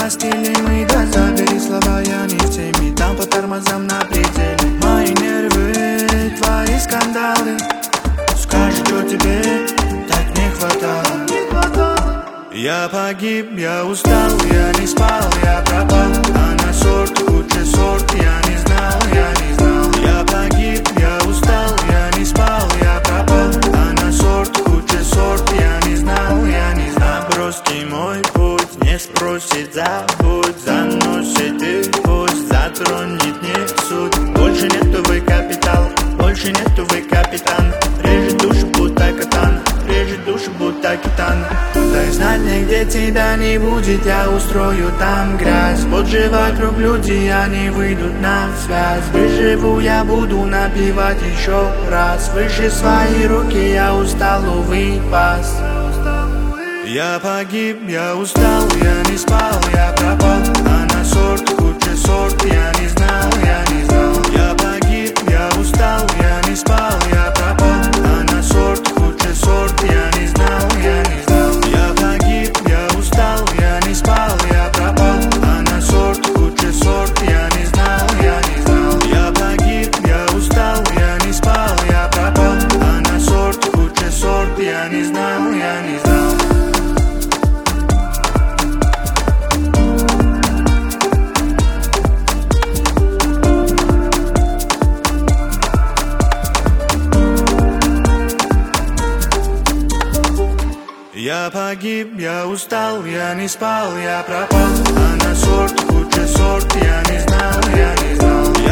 постели мы, да забери слова, я не в теме. Там по тормозам на пределе. Мои нервы, твои скандалы. Скажи, что тебе так не хватало. Я погиб, я устал, я не спал, я пропал. А на сорт, худший сорт, я не знал, я не знал. Я погиб, я устал, я не спал, я пропал. А на сорт, худший сорт, я не знал, я не знал. Бросьте мой путь, не спросит, забудь. Заносит и пусть затронет не суть. Больше нету вы капитал, больше нету вы капитан. Режет душу, будто катан, режет душу, будто китан. Дай знать мне, где тебя не будет, я устрою там грязь. Вот же вокруг люди, они выйдут на связь. Выживу, я буду напевать еще раз. Выше свои руки, я устал, увы, пас. Я погиб, я устал, я не спал, я пропал. А на сорт, худший сорт, я не знал, я не знал. Я погиб, я устал, я не спал, я пропал. А на сорт, худший сорт, я не знал, я не знал. Я погиб, я устал, я не спал, я пропал. А на сорт, худший сорт, я не знал, я не знал. Я погиб, я устал, я не спал, я пропал. А на сорт, худший сорт, я не знал, я не знал. Я погиб, я устал, я не спал, я пропал. А на сорт, худший сорт, я не знал, я не знал.